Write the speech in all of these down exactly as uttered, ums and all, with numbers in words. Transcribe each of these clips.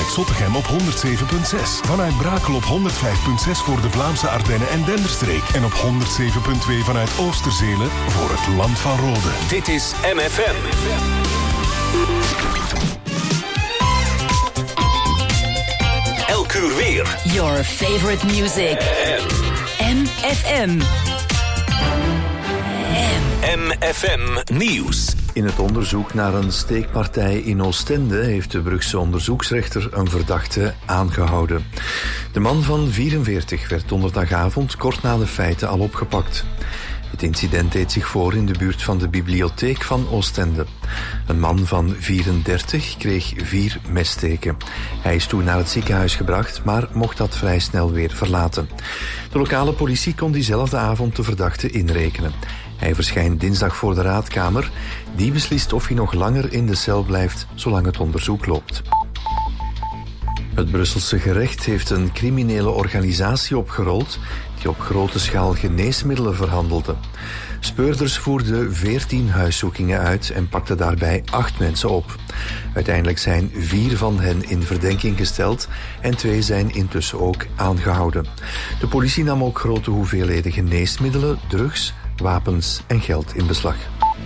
vanuit Zottegem op honderd zeven komma zes. Vanuit Brakel op honderd vijf komma zes voor de Vlaamse Ardennen en Denderstreek. En op honderd zeven komma twee vanuit Oosterzelen voor het Land van Rode. Dit is M F M. Elk uur weer. Your favorite music. M F M. M F M Nieuws. In het onderzoek naar een steekpartij in Oostende heeft de Brugse onderzoeksrechter een verdachte aangehouden. De man van vierenveertig werd donderdagavond kort na de feiten al opgepakt. Het incident deed zich voor in de buurt van de bibliotheek van Oostende. Een man van vierendertig kreeg vier messteken. Hij is toen naar het ziekenhuis gebracht, maar mocht dat vrij snel weer verlaten. De lokale politie kon diezelfde avond de verdachte inrekenen. Hij verschijnt dinsdag voor de raadkamer. Die beslist of hij nog langer in de cel blijft, zolang het onderzoek loopt. Het Brusselse gerecht heeft een criminele organisatie opgerold die op grote schaal geneesmiddelen verhandelde. Speurders voerden veertien huiszoekingen uit en pakten daarbij acht mensen op. Uiteindelijk zijn vier van hen in verdenking gesteld en twee zijn intussen ook aangehouden. De politie nam ook grote hoeveelheden geneesmiddelen, drugs, wapens en geld in beslag.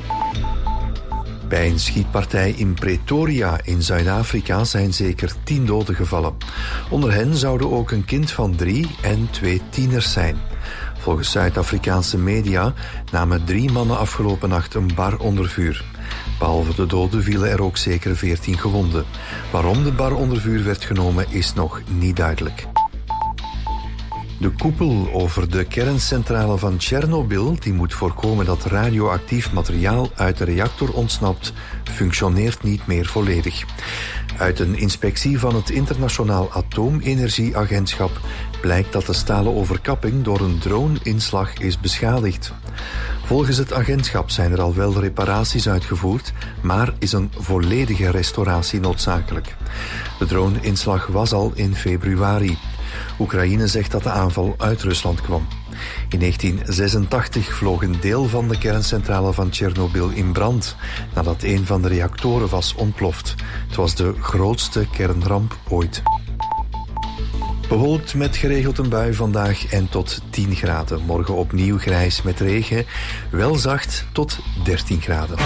Bij een schietpartij in Pretoria in Zuid-Afrika zijn zeker tien doden gevallen. Onder hen zouden ook een kind van drie en twee tieners zijn. Volgens Zuid-Afrikaanse media namen drie mannen afgelopen nacht een bar onder vuur. Behalve de doden vielen er ook zeker veertien gewonden. Waarom de bar onder vuur werd genomen is nog niet duidelijk. De koepel over de kerncentrale van Tsjernobyl, die moet voorkomen dat radioactief materiaal uit de reactor ontsnapt, functioneert niet meer volledig. Uit een inspectie van het Internationaal Atoomenergieagentschap blijkt dat de stalen overkapping door een drone-inslag is beschadigd. Volgens het agentschap zijn er al wel reparaties uitgevoerd, maar is een volledige restauratie noodzakelijk. De drone-inslag was al in februari. Oekraïne zegt dat de aanval uit Rusland kwam. In negentien zesentachtig vloog een deel van de kerncentrale van Tsjernobyl in brand, nadat een van de reactoren was ontploft. Het was de grootste kernramp ooit. Bewolkt met geregeld een bui vandaag en tot tien graden. Morgen opnieuw grijs met regen, wel zacht tot dertien graden.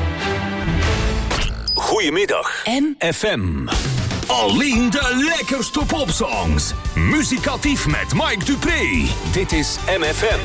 Goedemiddag, M F M. Alleen de lekkerste popsongs. Muzikatief met Mike Dupré. Dit is M F M.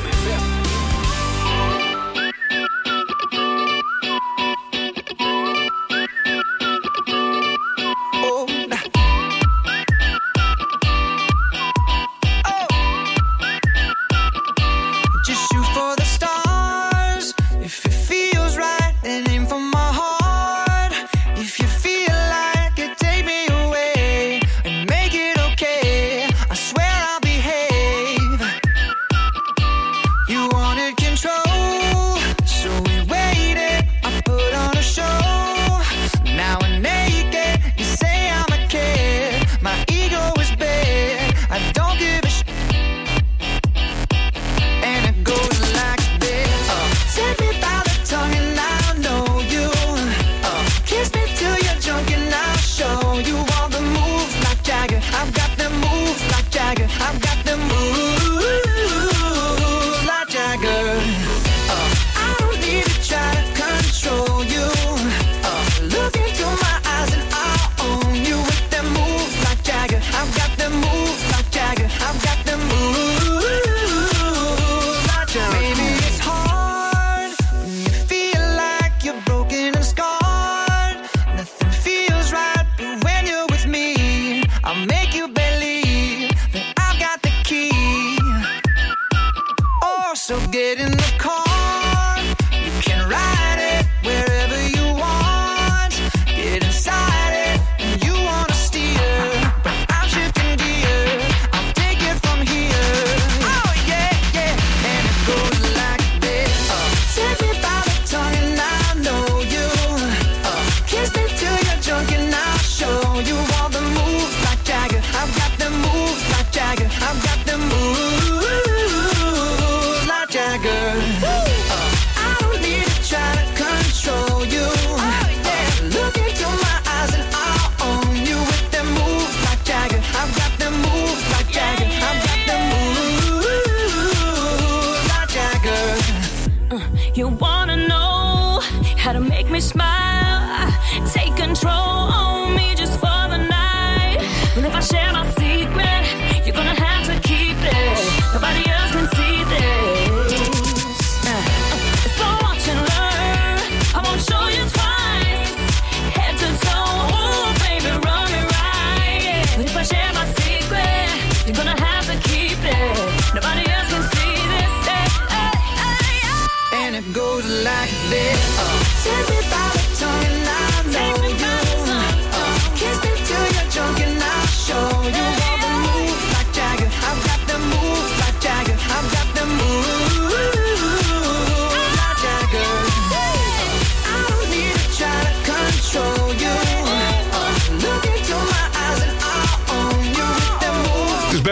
Look into my eyes and I'll own you with them moves.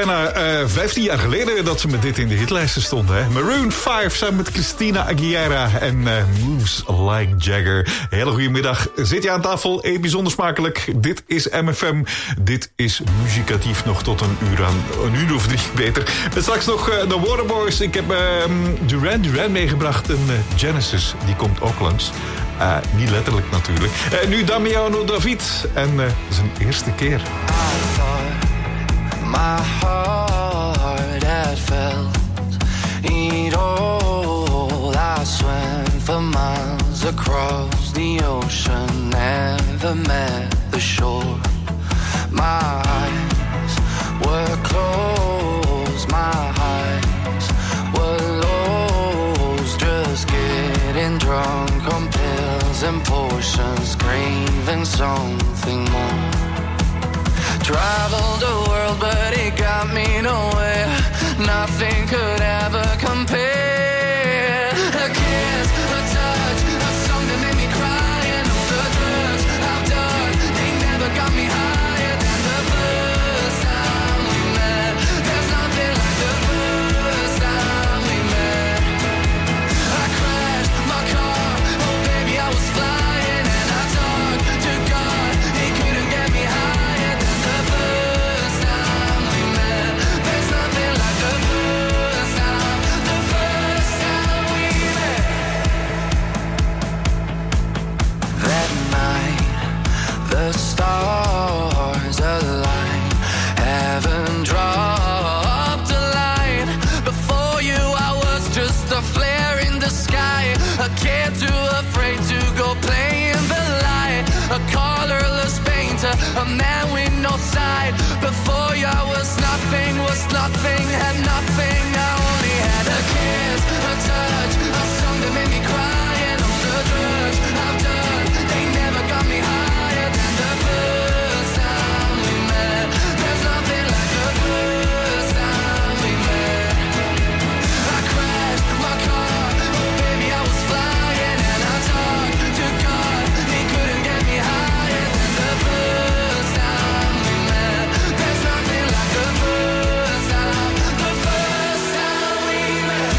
bijna uh, vijftien jaar geleden dat ze met dit in de hitlijsten stonden. Hè? Maroon vijf samen met Christina Aguilera en uh, Moves Like Jagger. Hele goede middag. Zit je aan tafel? Eh, bijzonder smakelijk. Dit is M F M. Dit is muzikatief nog tot een uur aan. Een uur of drie beter. Met straks nog uh, de Waterboys. Ik heb uh, Duran Duran meegebracht. En uh, Genesis, die komt ook langs. Uh, niet letterlijk natuurlijk. Uh, nu Damiano David en uh, zijn eerste keer. My heart had felt it all. I swam for miles across the ocean, never met the shore. My eyes were closed, my eyes were closed. Just getting drunk on pills and potions, craving something more. Traveled the world, but it got me nowhere. Nothing could ever compare. A kiss, a touch, a song that made me cry, and all the drugs I've done, they never got me higher than the first time we met. There's nothing like the first time we met. I crashed my car, oh baby I was flying, and I talked to God, he couldn't get me higher. The stars align, heaven dropped a line. Before you I was just a flare in the sky, a kid too afraid to go play in the light, a colorless painter, a man with no side. Before you I was nothing, was nothing, had nothing. I only had a kiss, a touch, a song that made me cry, and all the drugs I've done, they never got me higher than the first time we met. There's nothing like the first time we met. I crashed my car, oh baby I was flying, and I talked to God, he couldn't get me higher than the first time we met. There's nothing like the first time, the first time we met.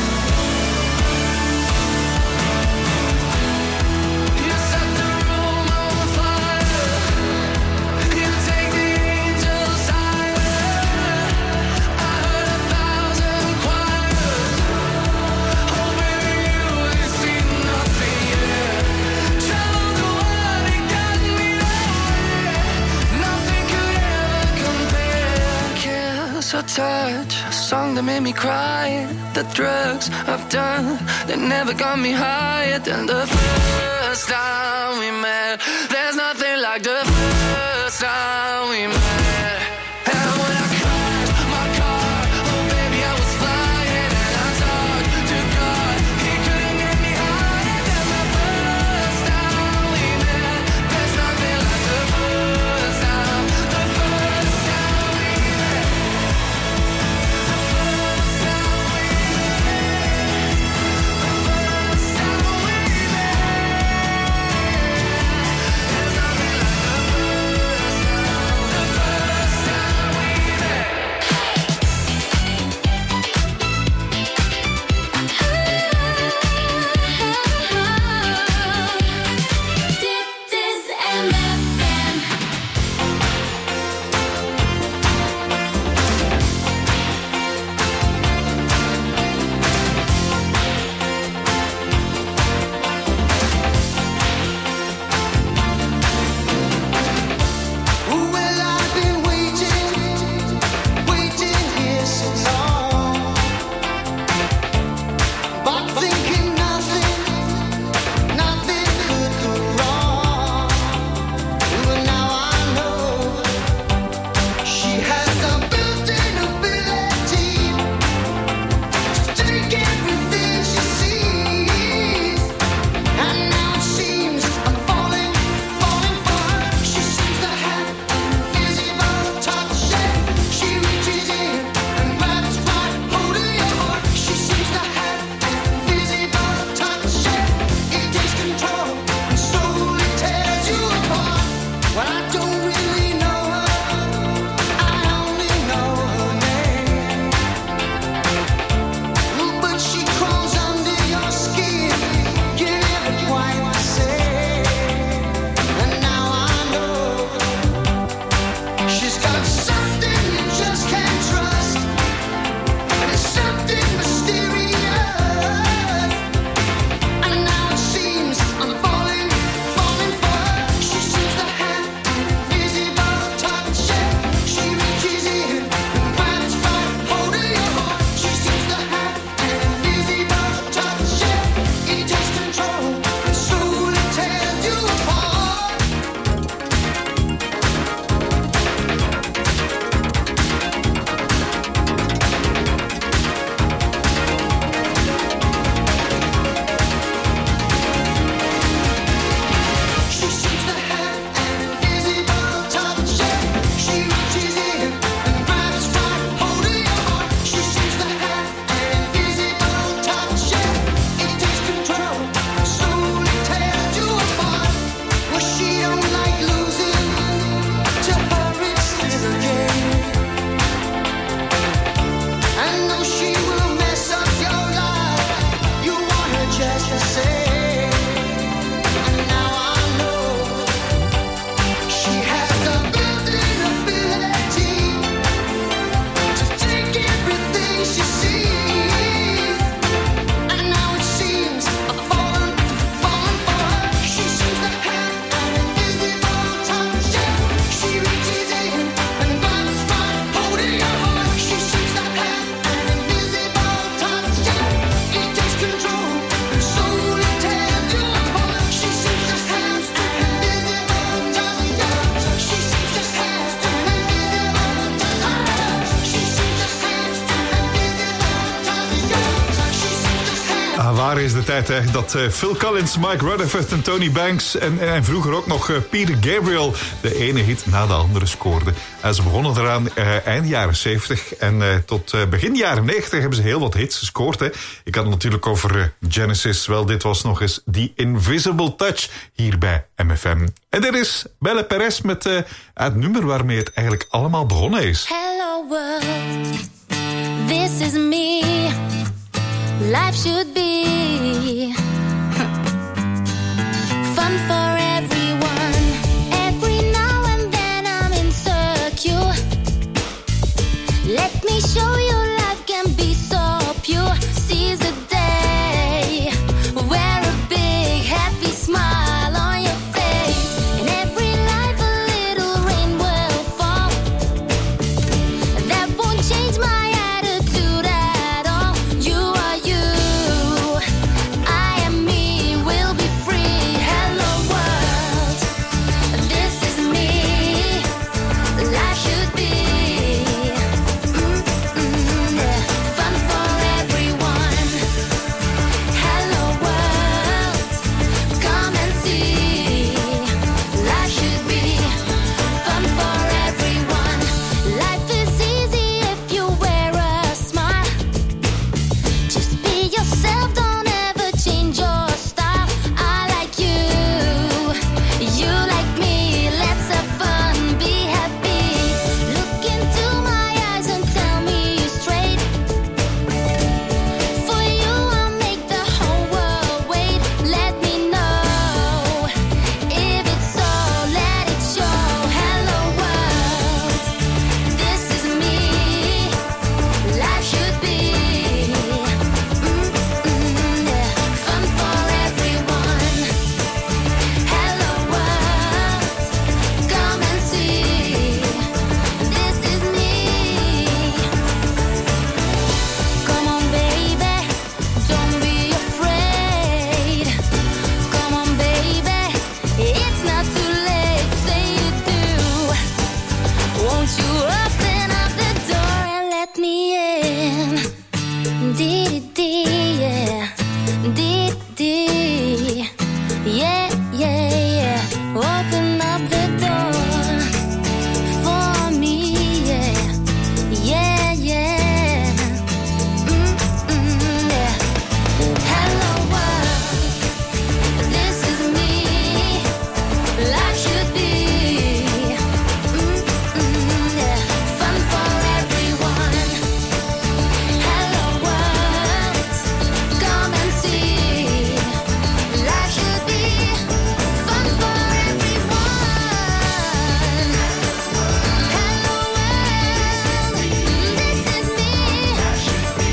You set the room on fire, you take the angels higher. I heard a thousand choirs, oh baby you ain't seen nothing yet. Traveled the world, it got me nowhere. Nothing could ever compare. Kiss or touch, a song that made me cry. The drugs I've done, they never got me higher than the first time we met. There's nothing like the first time we met. And when I crashed my car, oh baby I was flying, and I talked to God, he couldn't get me higher than the first time we met. There's nothing like the first time, the first time we met. The first time we met. The first time we met. There's nothing like the first time. Daar is de tijd hè, dat uh, Phil Collins, Mike Rutherford en Tony Banks en, en vroeger ook nog uh, Peter Gabriel de ene hit na de andere scoorden. Uh, ze begonnen eraan uh, eind jaren zeventig en uh, tot uh, begin jaren negentig hebben ze heel wat hits gescoord. Hè. Ik had het natuurlijk over uh, Genesis. Wel, dit was nog eens The Invisible Touch hier bij M F M. En dit is Belle Perez met uh, het nummer waarmee het eigenlijk allemaal begonnen is. Hello world, this is me. Life should be fun for everyone. Every now and then I'm insecure. Let me show you life can be so pure. Seize the day, wear a big happy smile on your face. In every life a little rain will fall. That won't change my attitude at all. You are you, I am me, we'll be free. Hello world, this is me. Life should be mm-mm, yeah, fun for everyone. Hello world, come and see. Life should be fun for everyone. Life is easy if you wear a smile. Just be yourself, don't ever change your style. I like you, you like me. Let's have fun, be happy. Look into my eyes and tell me straight. For you I'll make the whole world wait. Let me know if it's so, let it show. Hello world, this is me. Life should be mm-mm, yeah, fun for everyone. Hello world, come and see. This is me. Come on baby, don't be afraid. Come on baby, it's not too late. Say you do. Won't you open up the door and let me in? Dee dee yeah, dee dee, yeah yeah yeah. Open up the door for me, yeah, yeah yeah. Mm-mm, yeah. Hello world, this is me. Life should be mm-mm, yeah, fun for everyone. Hello world, come and see. Life should be fun for everyone. Hello world, this is me. Life should be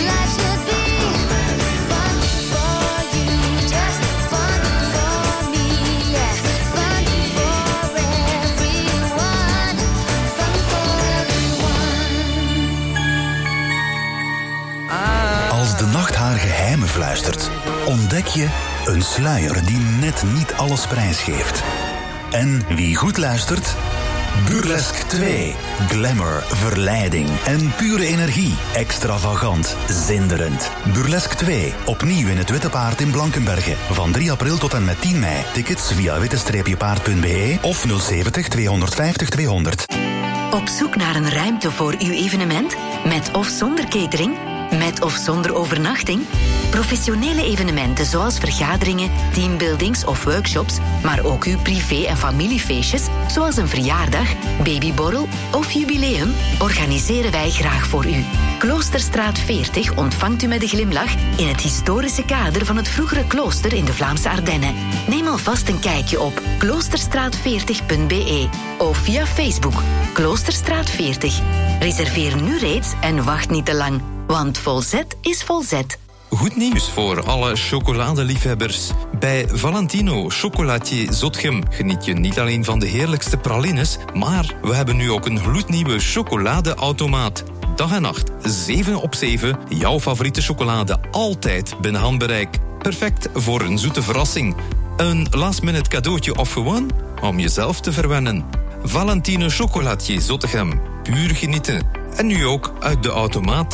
fun for you, just fun for me, yeah. Fun for everyone, fun for everyone. Als de nacht haar geheimen fluistert, ontdek je een sluier die net niet alles prijsgeeft. En wie goed luistert? Burlesque twee. Glamour, verleiding en pure energie. Extravagant, zinderend. Burlesque twee. Opnieuw in het Witte Paard in Blankenberge. Van drie april tot en met tien mei. Tickets via witte paard punt b e of nul zeventig tweehonderdvijftig tweehonderd. Op zoek naar een ruimte voor uw evenement? Met of zonder catering? Met of zonder overnachting? Professionele evenementen zoals vergaderingen, teambuildings of workshops, maar ook uw privé- en familiefeestjes, zoals een verjaardag, babyborrel of jubileum, organiseren wij graag voor u. Kloosterstraat veertig ontvangt u met een glimlach in het historische kader van het vroegere klooster in de Vlaamse Ardennen. Neem alvast een kijkje op kloosterstraat veertig punt b e of via Facebook Kloosterstraat veertig. Reserveer nu reeds en wacht niet te lang, want volzet is volzet. Goed nieuws voor alle chocoladeliefhebbers. Bij Valentino Chocolatier Zotgem geniet je niet alleen van de heerlijkste pralines, maar we hebben nu ook een gloednieuwe chocoladeautomaat. Dag en nacht, zeven op zeven, jouw favoriete chocolade altijd binnen handbereik. Perfect voor een zoete verrassing. Een last-minute cadeautje of gewoon om jezelf te verwennen. Valentino Chocolatier Zottegem, puur genieten. En nu ook uit de automaat.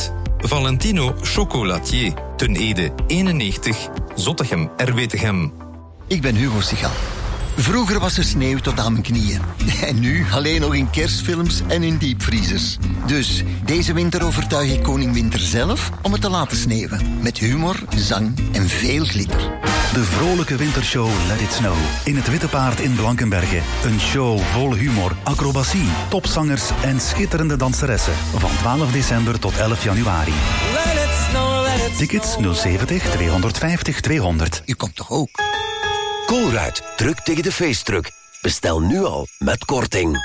Valentino Chocolatier. Ten Ede eenennegentig, Zottegem, R W Tegem. Ik ben Hugo Sigal. Vroeger was er sneeuw tot aan mijn knieën. En nu alleen nog in kerstfilms en in diepvriezers. Dus deze winter overtuig ik koning Winter zelf om het te laten sneeuwen. Met humor, zang en veel glitter. De vrolijke wintershow Let It Snow. In het Witte Paard in Blankenberge. Een show vol humor, acrobatie, topzangers en schitterende danseressen. Van twaalf december tot elf januari. Let it snow, let it Tickets nul zeventig tweehonderdvijftig tweehonderd. U komt toch ook? Colruyt, druk tegen de feestdruk. Bestel nu al met korting.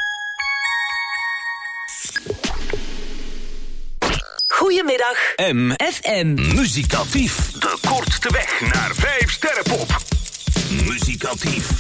Goedemiddag. M F M. Muzikatief. De kortste weg naar vijf sterrenpop. Muzikatief.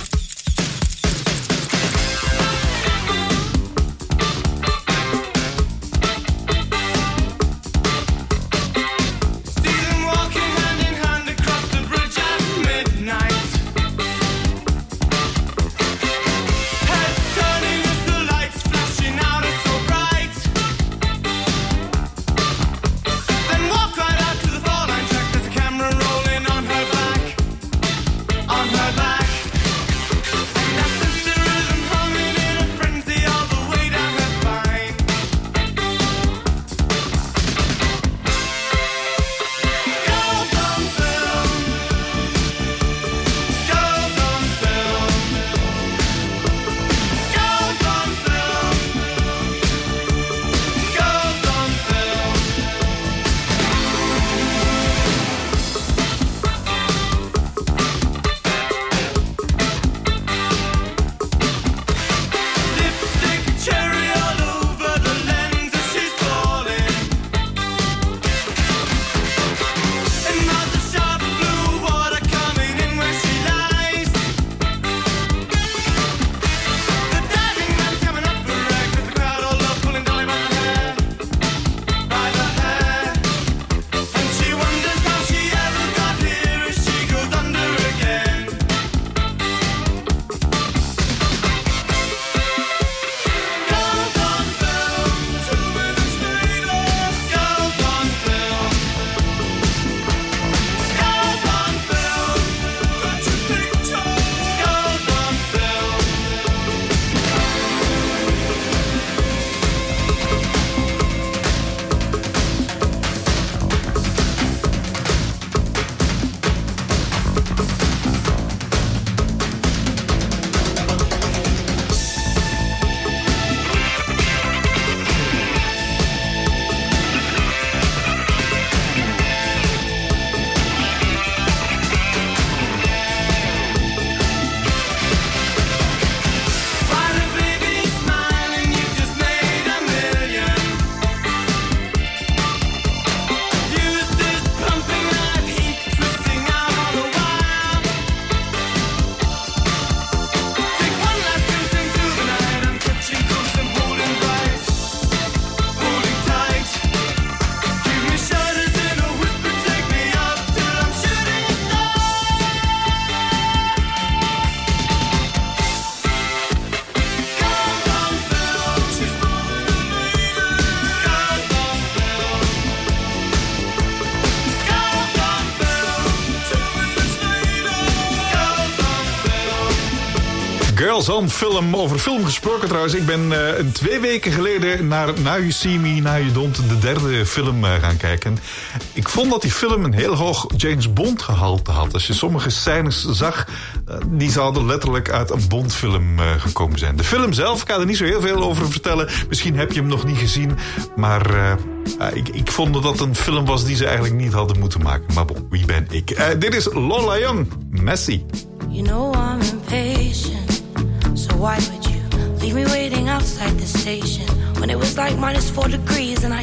Girls on Film. Over film gesproken trouwens. Ik ben uh, een twee weken geleden naar Now You See Me, Now You Don't, de derde film uh, gaan kijken. Ik vond dat die film een heel hoog James Bond gehalte had. Als je sommige scènes zag, uh, die zouden letterlijk uit een Bond film uh, gekomen zijn. De film zelf, ik ga er niet zo heel veel over vertellen. Misschien heb je hem nog niet gezien. Maar uh, uh, ik, ik vond dat dat een film was die ze eigenlijk niet hadden moeten maken. Maar bon, wie ben ik? Uh, dit is Lola Young, Messi. You know I'm impatient, so why would you leave me waiting outside the station when it was like minus four degrees and I,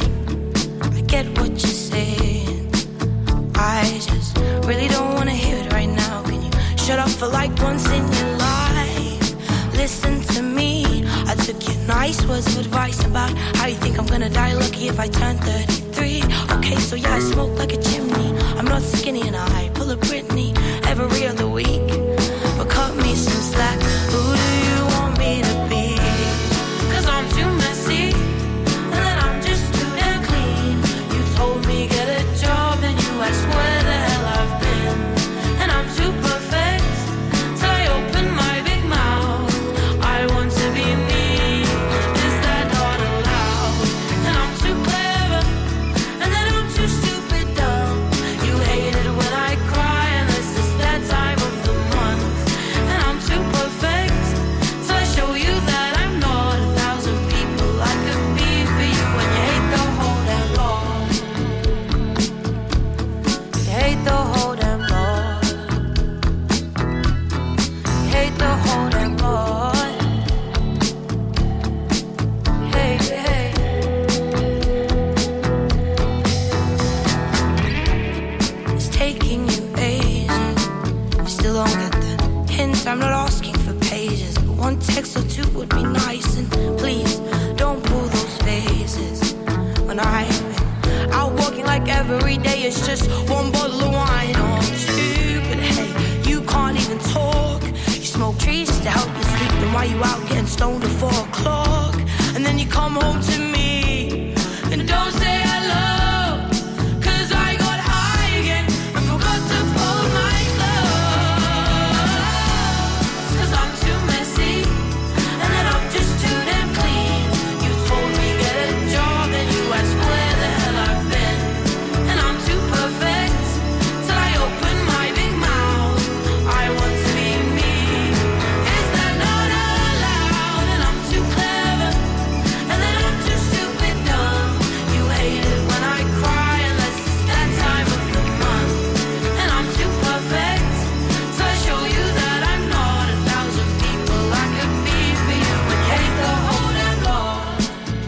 I get what you're saying. I just really don't want to hear it right now. Can you shut up for like once in your life? Listen to me. I took your nice words of advice about how you think I'm gonna die lucky if I turn thirty-three. Okay, so yeah, I smoke like a chimney. I'm not skinny and I pull a Britney every other week. But cut me some slack. Who do you want me to be? Cause I'm too messy and then I'm just too damn clean. You told me just one bottle of wine or two. But hey, you can't even talk. You smoke trees just to help you sleep. Then why you out getting stoned at four o'clock? And then you come home to me and don't say hello. Cause I got high again and forgot to fold my clothes. Cause I'm too messy and then I'm just too damn clean. You told me get a job and you asked where the hell I've been. And I'm too perfect till I open my big mouth. I want to be me. Is that not allowed? And I'm too clever and then I'm too stupid dumb. You hate it when I cry unless it's that time of the month. And I'm too perfect till I show you that I'm not a thousand people I could be for you. And you hate the whole damn lot.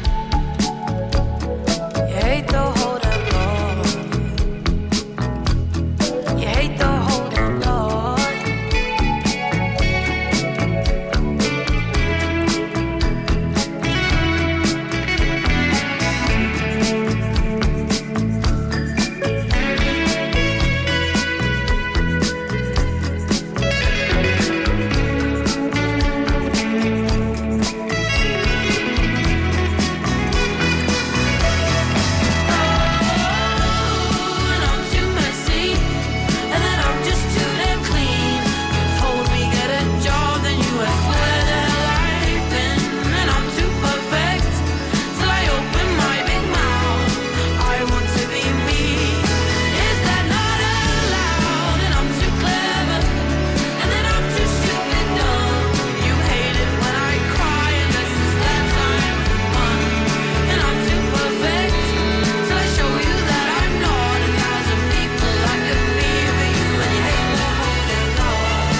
You hate the whole damn lot. You hate the whole damn lot. And I'm too messy and then I'm just too damn clean. You told me get a job, then you asked where the hell I've been. And I'm too perfect till I open my big mouth. I want to be me. Is that not allowed? And I'm too clever and then I'm too stupid dumb. You hate it when I cry unless it's that time of the month. And I'm too perfect till I show you that I'm not a thousand people I could be for you. And you hate the whole damn lot.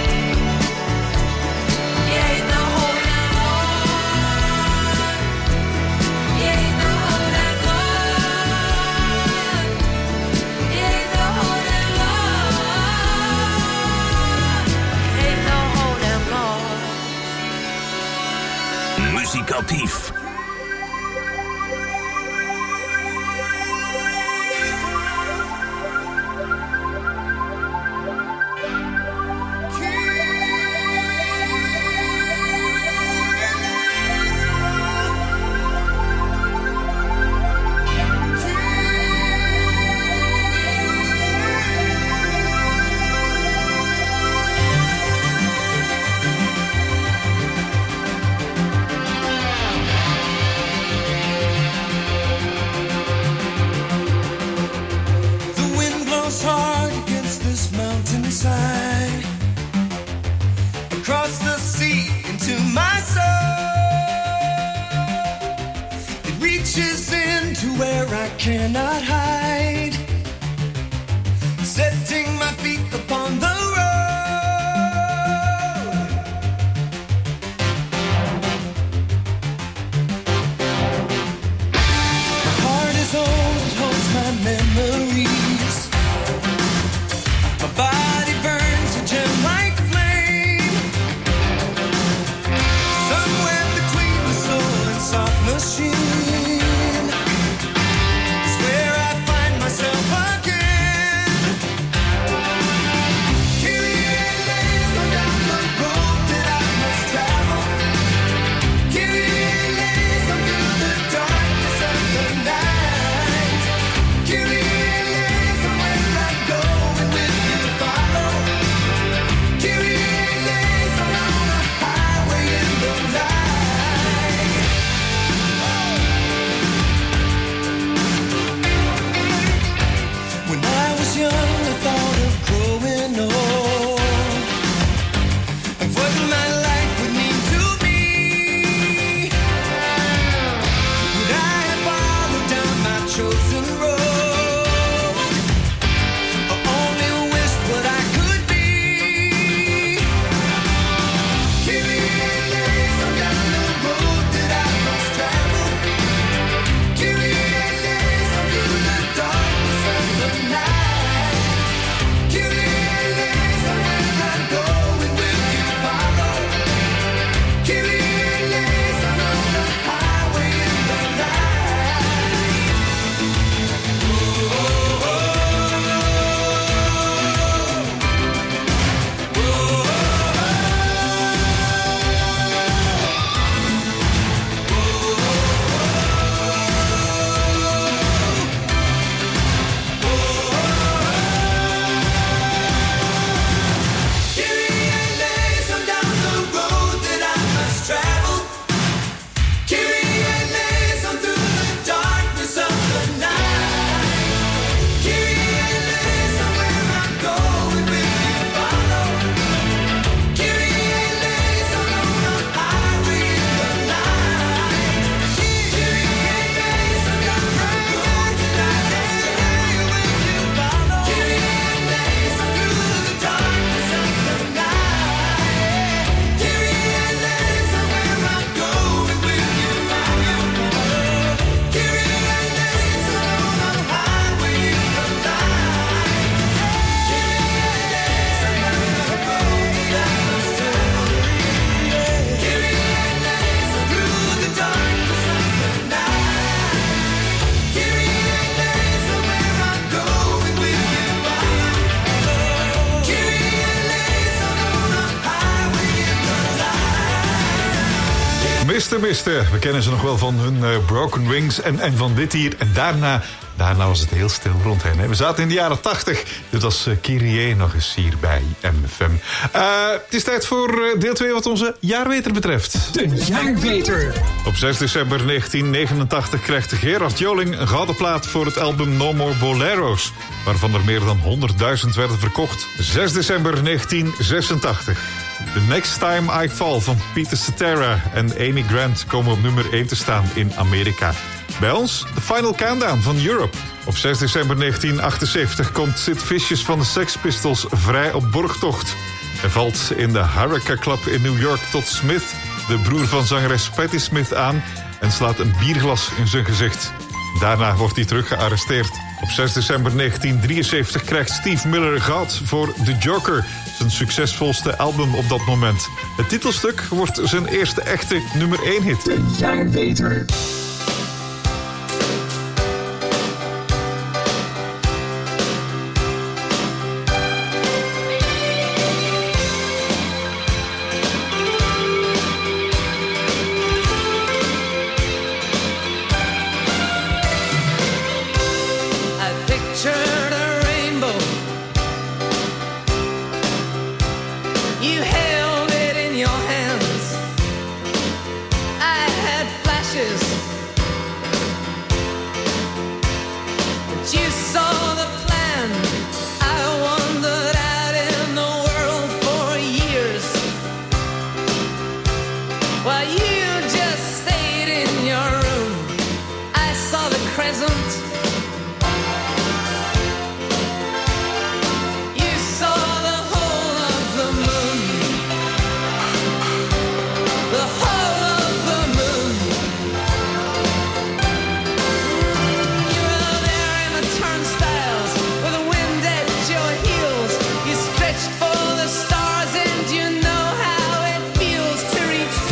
You hate the whole damn lot. You hate the whole damn lot. You hate the whole damn lot. You hate the whole damn lot. Muzikatief. The wind blows hard against this mountainside, across the sea into my soul. It reaches into where I cannot hide, setting my feet upon the road. My heart is old, it holds my memories. My body burns a gem like flame. Somewhere between the soul and soft machine is where I find myself again. Extremisten. We kennen ze nog wel van hun uh, Broken Wings en, en van dit hier. En daarna, daarna was het heel stil rond hen. Hè. We zaten in de jaren tachtig. Dit was uh, Kyrie nog eens hier bij M F M. Uh, het is tijd voor uh, deel twee wat onze jaarweter betreft. De jaarweter. Op zes december negentien negenentachtig krijgt Gerard Joling een gouden plaat voor het album No More Boleros, waarvan er meer dan honderdduizend werden verkocht. zes december negentien zesentachtig. The Next Time I Fall van Peter Cetera en Amy Grant komen op nummer één te staan in Amerika. Bij ons The Final Countdown van Europe. Op zes december negentien achtenzeventig komt Sid Vicious van de Sex Pistols vrij op borgtocht. Hij valt in de Haraka Club in New York tot Smith, de broer van zangeres Patti Smith, aan en slaat een bierglas in zijn gezicht. Daarna wordt hij terug gearresteerd. Op zes december negentien drieënzeventig krijgt Steve Miller goud voor The Joker, zijn succesvolste album op dat moment. Het titelstuk wordt zijn eerste echte nummer één hit. De jaarweter.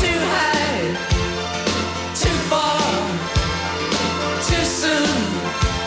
Too far, too soon.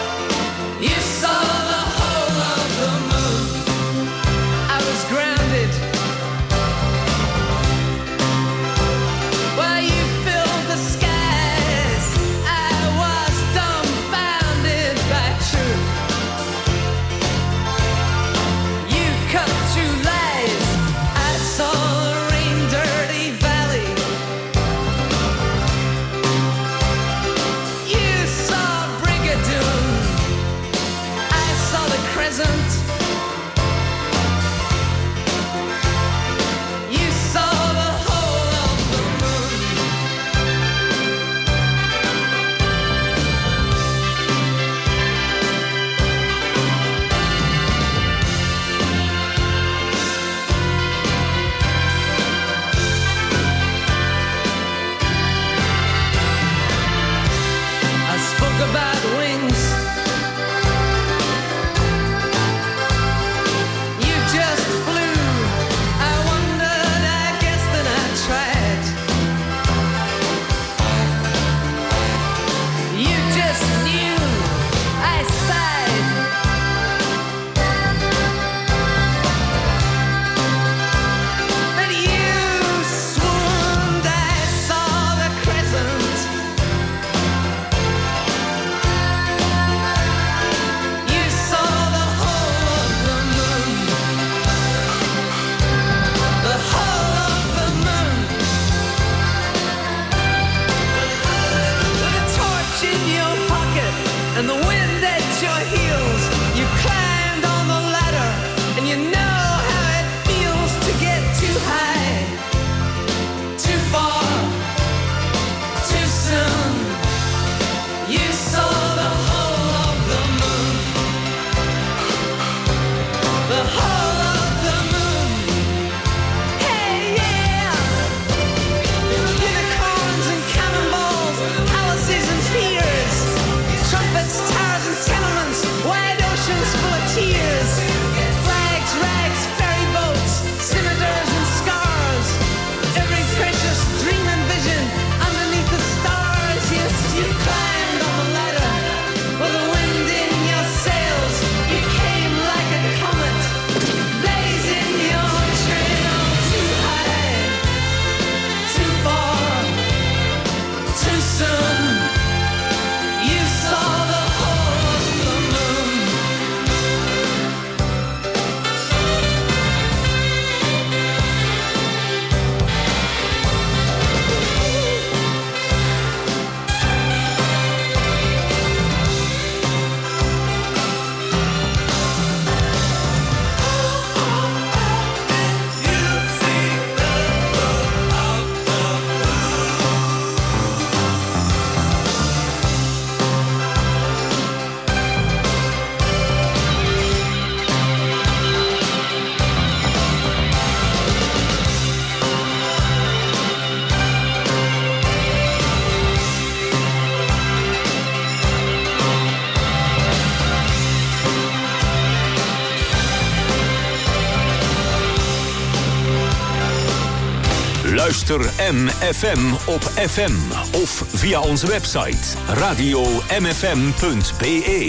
Luister M F M op F M of via onze website radio m f m punt b e.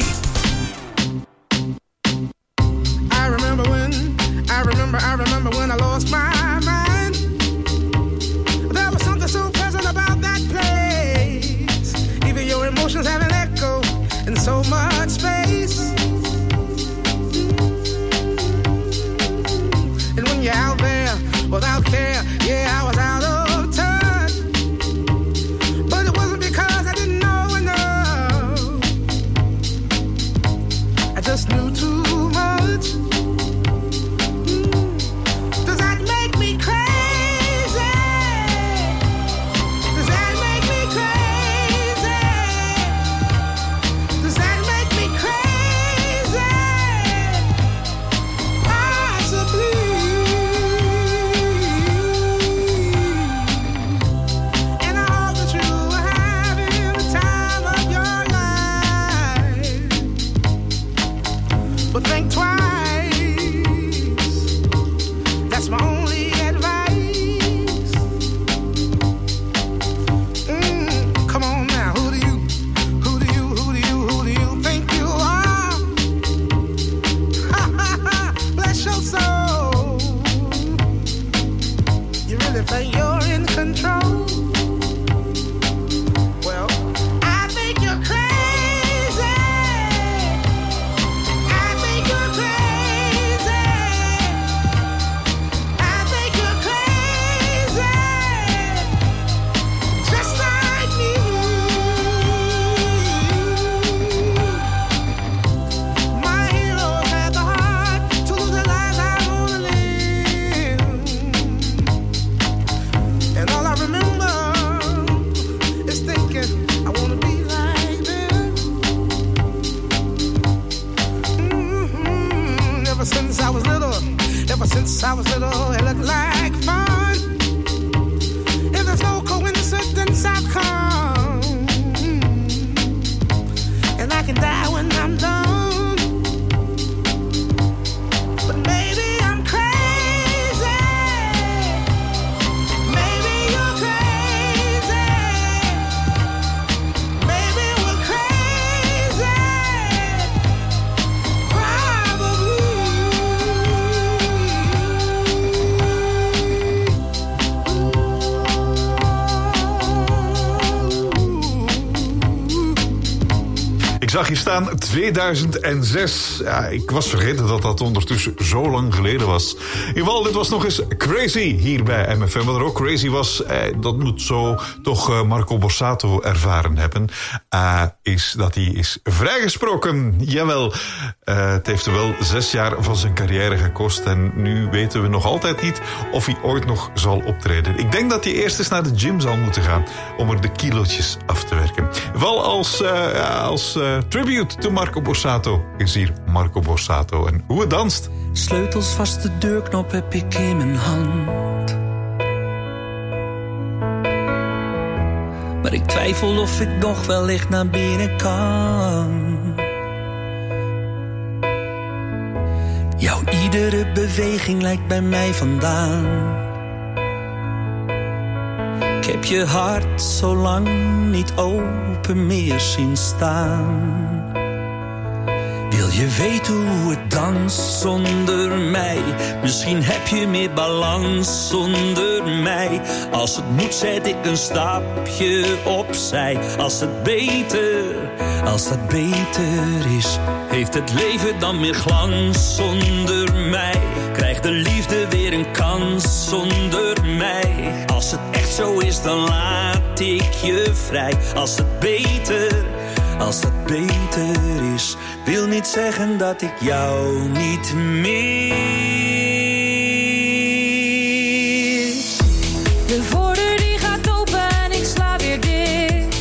I remember when, I remember, I remember when I lost my mind. There was something so pleasant about that place. Even your emotions have an echo in so much space. And when you're out there without care, yeah, I was out of touch. But it wasn't because I didn't know enough. I just knew too much. Does that make me crazy? Does that make me crazy? Does that make me crazy? Possibly. And I hope that you are having the time of your life. But think twice. That's my only advice. Mm, come on now, who do you, who do you, who do you, who do you think you are? Ha ha ha, bless your soul. You really think you're in control? Well, I think you're crazy. I think you're crazy. I think you're crazy. Just like me. My heroes had the heart to lose their lives. I wanna live. And all I remember is thinking I wanna be like them. Mhm. Ever since I was little, ever since I was little, it looked like fun. If there's no coincidence, I've come. And I can die when I'm done. But maybe I'm crazy. Maybe you're crazy. Maybe we're crazy. Ik zag hier staan tweeduizend zes. Ja, ik was vergeten dat dat ondertussen zo lang geleden was. In ieder geval, dit was nog eens Crazy hier bij M F M. Wat er ook crazy was, eh, dat moet zo toch eh, Marco Borsato ervaren hebben. Uh, is dat hij is vrijgesproken. Jawel, uh, het heeft er wel zes jaar van zijn carrière gekost. En nu weten we nog altijd niet of hij ooit nog zal optreden. Ik denk dat hij eerst eens naar de gym zal moeten gaan om er de kilootjes af te werken. Wel als, uh, ja, als uh, tribute to Marco Borsato is hier Marco Borsato en hoe het danst. Sleutels vast, de deurknop heb ik in mijn hand. Maar ik twijfel of ik nog wellicht naar binnen kan. Jouw iedere beweging lijkt bij mij vandaan. Ik heb je hart zo lang niet open meer zien staan. Wil je weten hoe het danst zonder mij? Misschien heb je meer balans zonder mij. Als het moet zet ik een stapje opzij. Als het beter, als het beter is, heeft het leven dan meer glans zonder mij. Krijgt de liefde weer een kans zonder mij. Als het echt zo is, dan laat ik je vrij. Als het beter, als het beter is, wil niet zeggen dat ik jou niet mis. De voordeur die gaat open en ik sla weer dicht.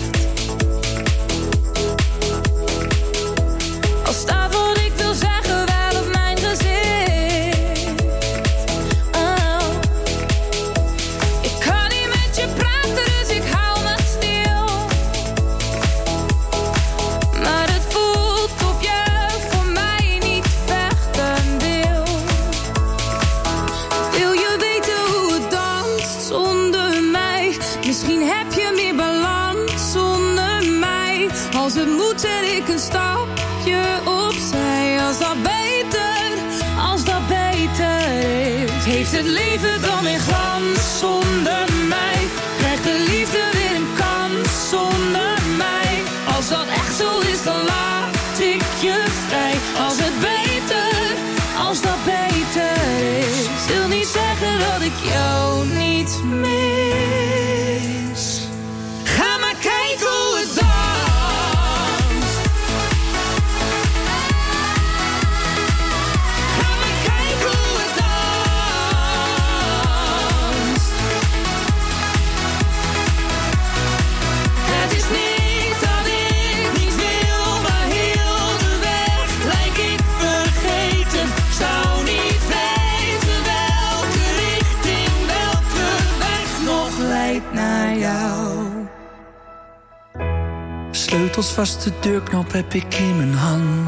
Al staat wat ik wil zeggen wel op mijn gezicht. Oh. Ik kan niet met je praten, dus ik hou me stil. Maar het voelt of je voor mij niet vechten wil. Als het moet zet ik een stapje opzij. Als dat beter, als dat beter is. Heeft het leven dan weer glans zonder mij? Krijgt de liefde weer een kans zonder mij? Als dat echt zo is, dan laat ik je vrij. Als het beter, als dat beter is. Wil niet zeggen dat ik jou niet mis. Ga maar kijken hoe het danst. Ga maar kijken hoe het danst. Het is niet dat ik niet wil, maar heel de weg lijk ik vergeten. Zou niet weten welke richting, welke weg nog leidt naar jou. Sleutels vast, de deurknop heb ik in mijn hand.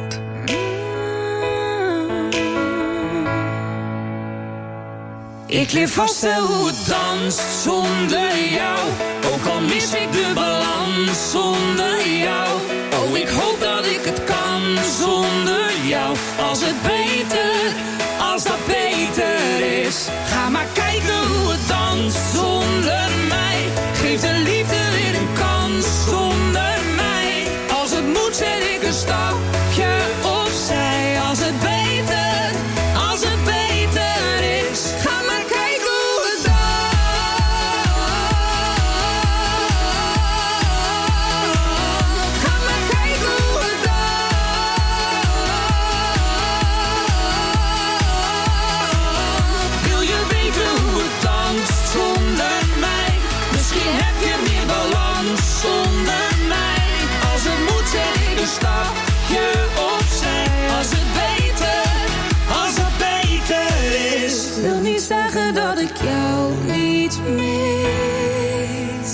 Ik leer vast wel hoe het danst zonder jou. Ook al mis ik de balans zonder jou. Oh, ik hoop dat ik het kan zonder jou. Als het beter, als dat beter is. Ga maar kijken hoe het danst zonder mij. Geef de liefde weer een kans zonder mij. Als het moet zet ik een stapje opzij. Als het beter, als het beter is. Ga maar kijken hoe het danst. Ga maar kijken hoe het danst. Wil je weten hoe het danst zonder mij? Misschien heb je meer balans zonder mij. Als het moet zet ik een stapje opzij. Als het beter, als het beter is. Wil niet zeggen dat ik jou niet mis.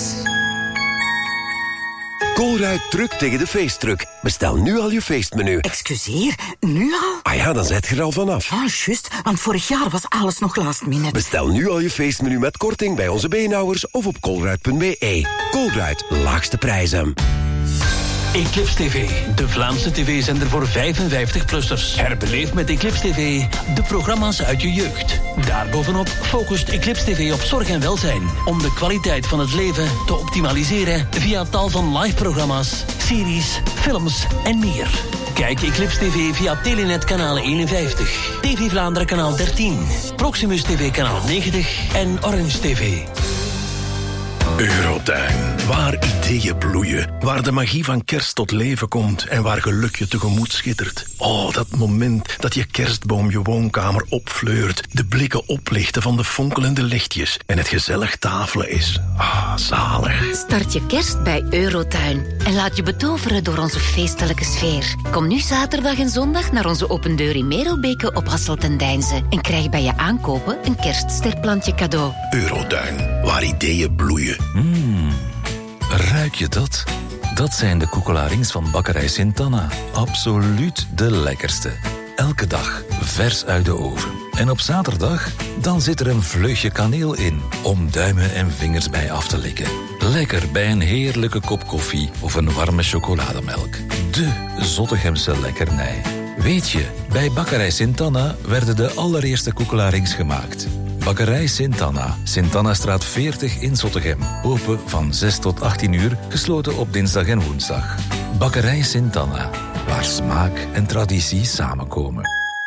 Colruyt drukt tegen de feestdruk. Bestel nu al je feestmenu. Excuseer, nu al? Ah ja, dan zet je er al vanaf. Ah, juist, want vorig jaar was alles nog last minute. Bestel nu al je feestmenu met korting bij onze beenhouwers of op colruyt punt b e. Colruyt, laagste prijzen. Eclipse T V, de Vlaamse tv-zender voor vijfenvijftig-plussers. Herbeleef met Eclipse T V de programma's uit je jeugd. Daarbovenop focust Eclipse T V op zorg en welzijn. Om de kwaliteit van het leven te optimaliseren via tal van live-programma's, series, films en meer. Kijk Eclipse T V via Telenet kanaal eenenvijftig, T V Vlaanderen kanaal dertien, Proximus T V kanaal negentig en Orange T V. Eurotuin, waar ideeën bloeien, waar de magie van kerst tot leven komt en waar geluk je tegemoet schittert. Oh, dat moment dat je kerstboom je woonkamer opfleurt, de blikken oplichten van de fonkelende lichtjes en het gezellig tafelen is. Ah, zalig. Start je kerst bij Eurotuin en laat je betoveren door onze feestelijke sfeer. Kom nu zaterdag en zondag naar onze open deur in Merelbeke op Hasselt en Deinze en krijg bij je aankopen een kerststerplantje cadeau. Eurotuin, waar ideeën bloeien. Mmm, ruik je dat? Dat zijn de koekelarings van bakkerij Sint-Anna. Absoluut de lekkerste. Elke dag vers uit de oven. En op zaterdag, dan zit er een vleugje kaneel in, om duimen en vingers bij af te likken. Lekker bij een heerlijke kop koffie of een warme chocolademelk. De Zottegemse lekkernij. Weet je, bij bakkerij Sint-Anna werden de allereerste koekelarings gemaakt. Bakkerij Sint-Anna, Sint-Annastraat veertig in Zottegem. Open van zes tot achttien uur, gesloten op dinsdag en woensdag. Bakkerij Sint-Anna, waar smaak en traditie samenkomen.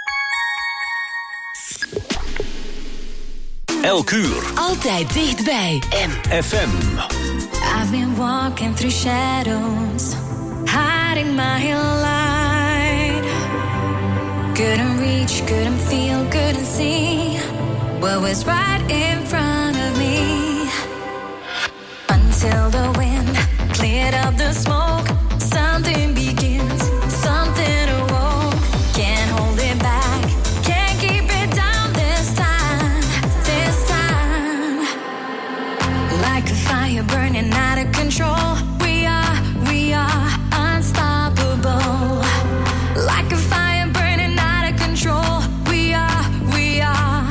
Elk uur. Altijd dichtbij. M F M. I've been walking through shadows, hiding my light. Couldn't reach, couldn't feel, couldn't see what was right in front of me. Until the wind cleared up the smoke, something begins, something awoke. Can't hold it back, can't keep it down this time, this time. Like a fire burning out of control, we are, we are unstoppable. Like a fire burning out of control, we are, we are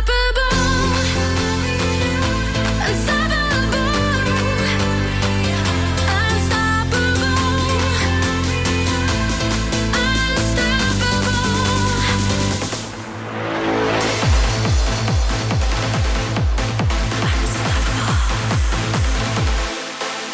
unstoppable, unstoppable.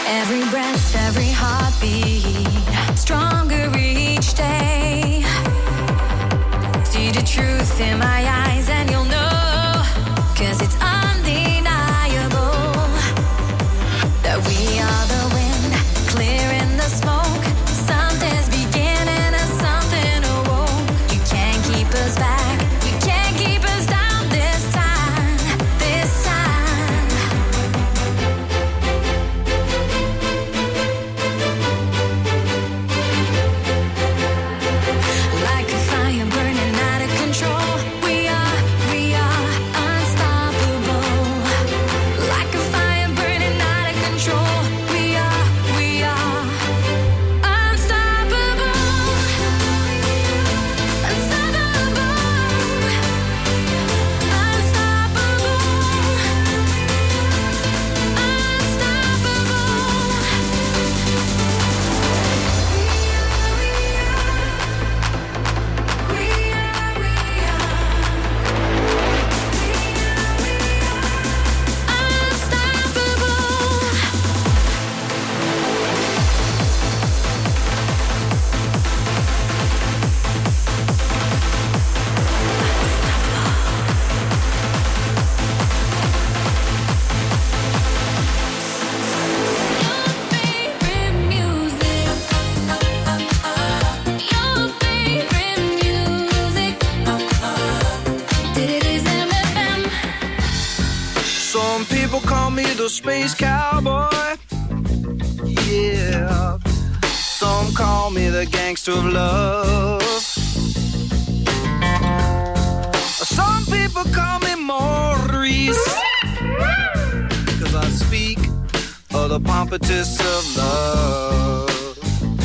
Every breath, every heartbeat, stronger each day. See the truth in my eyes and you'll know, 'cause it's undeniable that we are the wind, clearing the smoke. Something's beginning and something awoke. You can't keep us back, you can't keep us down this time, this time. Like a fire burning out of control, we are, we are unstoppable. Like a fire burning out of control, we are, we are unstoppable. Unstoppable. Some people call me the space cowboy. Yeah. Some call me the gangster of love. Some people call me Maurice, 'cause I speak of the pompatus of love.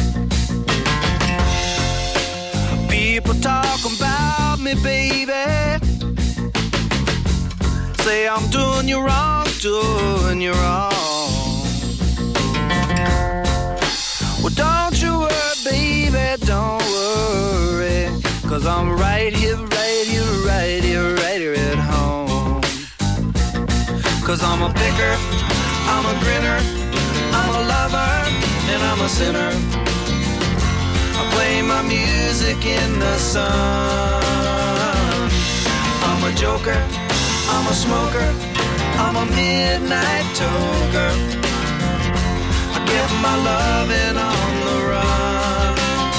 People talk about me, baby. Say I'm doing you wrong, doing you wrong. Well, don't you worry, baby, don't worry, 'cause I'm right here, right here, right here, right here at home. 'Cause I'm a picker, I'm a grinner, I'm a lover, and I'm a sinner. I play my music in the sun. I'm a joker, I'm a smoker, I'm a midnight toker. I get my loving on the run.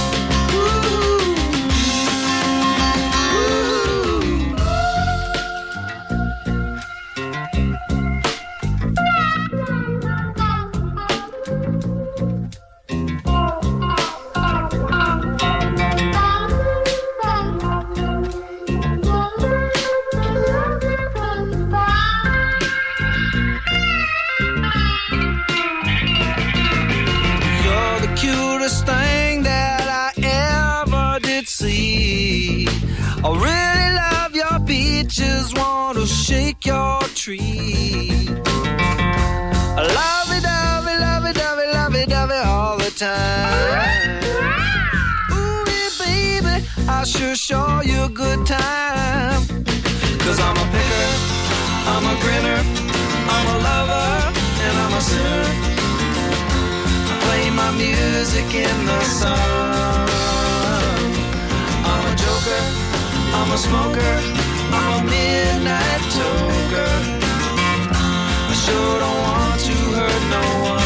Cutest thing that I ever did see. I really love your peaches, want to shake your tree. Lovey dovey, lovey dovey, lovey dovey all the time. Ooh, yeah, baby, I sure show you a good time. 'Cause I'm a picker, I'm a grinner, I'm a lover, and I'm a sinner. Play my music in the sun. I'm a joker, I'm a smoker, I'm a midnight toker. I sure don't want to hurt no one.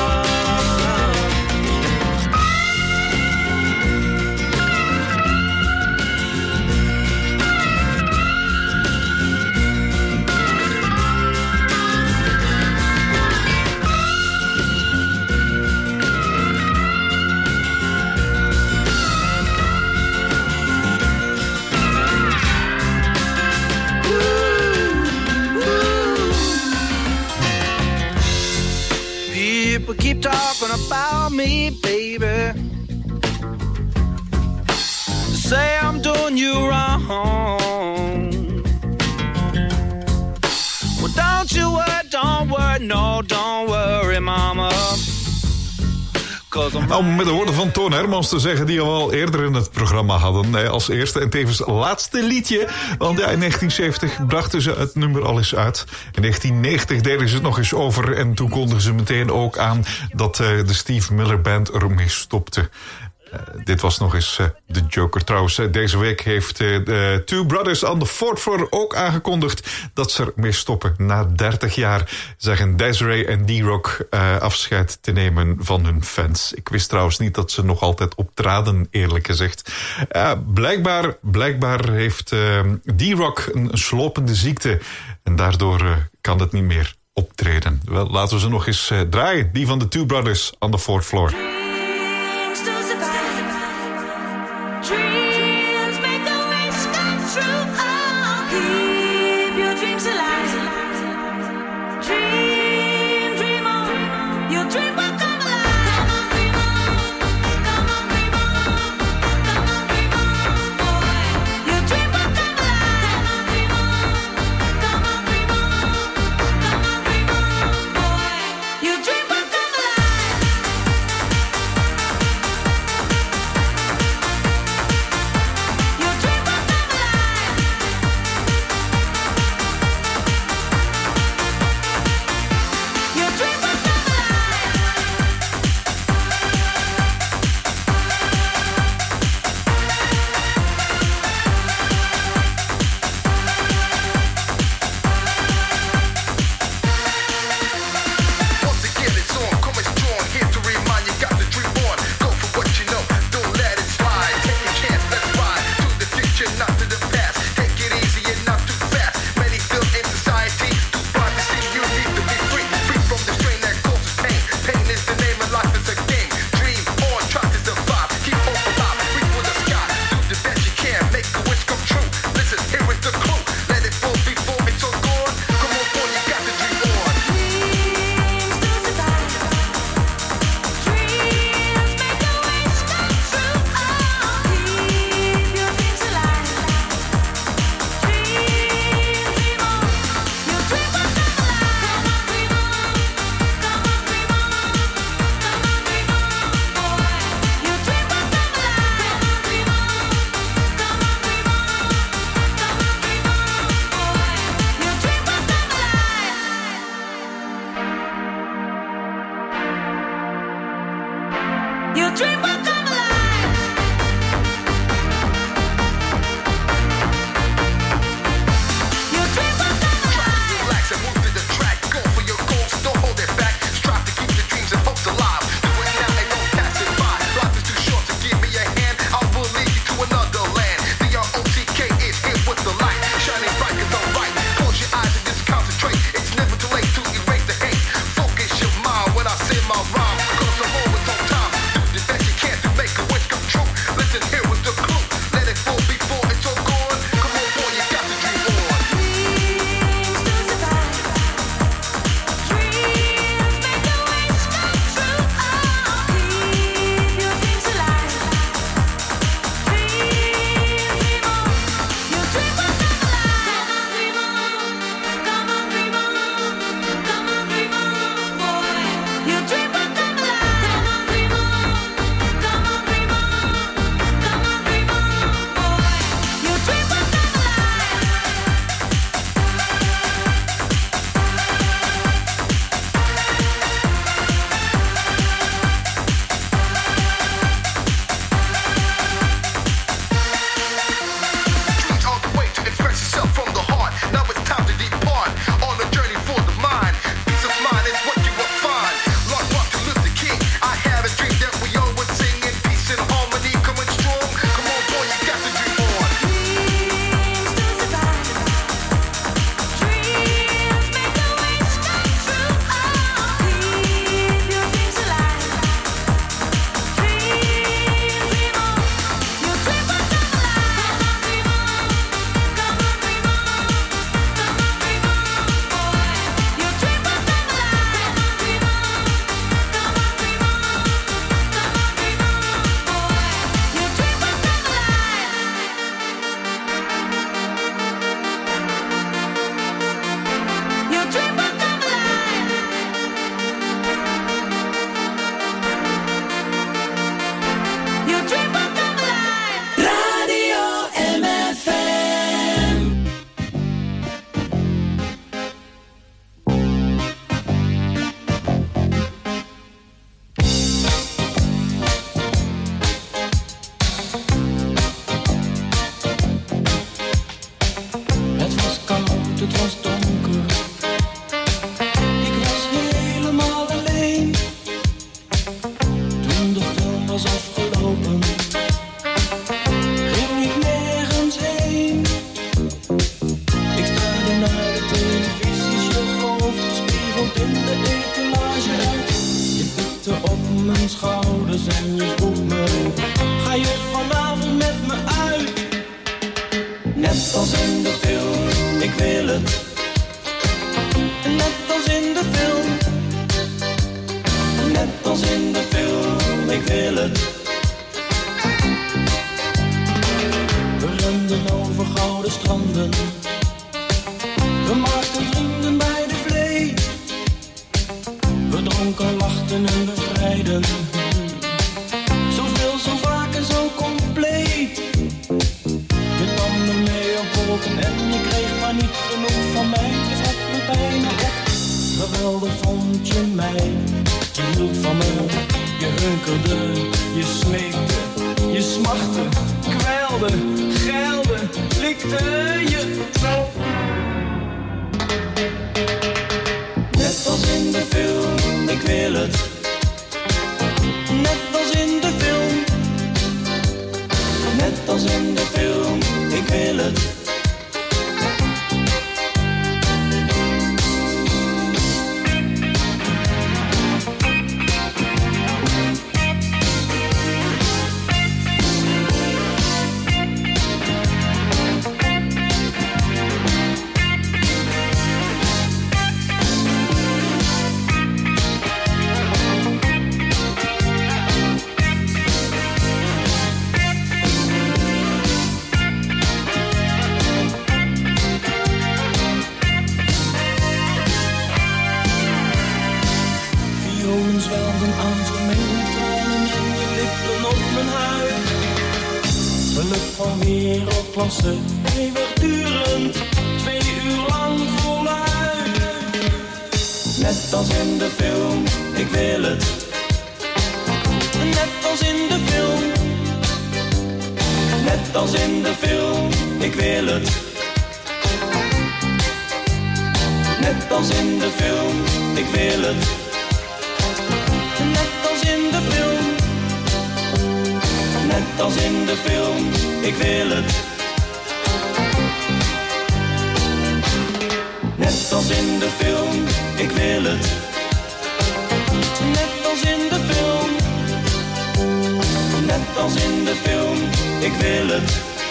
People keep talking about me, baby. Say I'm doing you wrong. Well, don't you worry, don't worry, no, don't worry, mama. Om met de woorden van Toon Hermans te zeggen, die we al eerder in het programma hadden. Hè, als eerste en tevens laatste liedje. Want ja, in negentien zeventig brachten ze het nummer al eens uit. In negentien negentig deden ze het nog eens over. En toen kondigden ze meteen ook aan dat uh, de Steve Miller Band ermee stopte. Uh, dit was nog eens uh, de Joker. Trouwens, uh, deze week heeft uh, de Two Brothers on the Fourth Floor ook aangekondigd dat ze ermee stoppen. Na dertig jaar zeggen Desiree en D-Rock uh, afscheid te nemen van hun fans. Ik wist trouwens niet dat ze nog altijd optraden, eerlijk gezegd. Uh, blijkbaar, blijkbaar heeft uh, D-Rock een slopende ziekte en daardoor uh, kan het niet meer optreden. Wel, laten we ze nog eens uh, draaien. Die van de Two Brothers on the Fourth Floor. Dreams make a wish come true. Oh, keep your dreams alive. Dream, dream on. Your dream will come alive. Come on, dream on. Come on, dream on. Come on, dream on, boy. Your dream will come alive. Come on, dream on. Come on, dream on. Come on, dream on, boy. Your dream will come alive. Your dream will come alive. Your dream will come alive. Relax and move to the track. Go for your goals, don't hold it back. Strive to keep your dreams and hopes alive. Do it now and don't pass it by. Life is too short to give me a hand. I will lead you to another land. D R O C K is here with the light. Shining bright is alright. Close your eyes and just concentrate. It's never too late to erase the hate. Focus your mind when I say my rhyme. Cause I'm always on time. Do the best you can to make was afgelopen, ging ik nergens heen. Ik staarde naar de televisie, je hoofd gespiegeld in de etalage uit. Je tikte op mijn schouders en je vroeg me, ga je vanavond met me uit? Net als in de film, ik wil het. Net als in de film. Net als in de film, ik wil het. We renden over gouden stranden. We maakten vrienden bij de vlee. We dronken, lachten en bevrijden. Zoveel, zo vaak en zo compleet. Je nam me mee op wolken en je kreeg maar niet genoeg van mij. Het had me bijna op. Geweldig vond je mij. Je hield van me, je hunkerde, je smeekte, je smachtte, kwijlde, geilde, likte je zo. Net als in de film, ik wil het. Net als in de film. Net als in de film, ik wil het. Wereldklasse, eeuwigdurend, twee uur lang voluit. Net als in de film, ik wil het. Net als in de film. Net als in de film, ik wil het. Net als in de film, ik wil het. Net als in de film. Net als in de film, ik wil het. Net als in de film, ik wil het. Net als in de film. Net als in de film, ik wil het.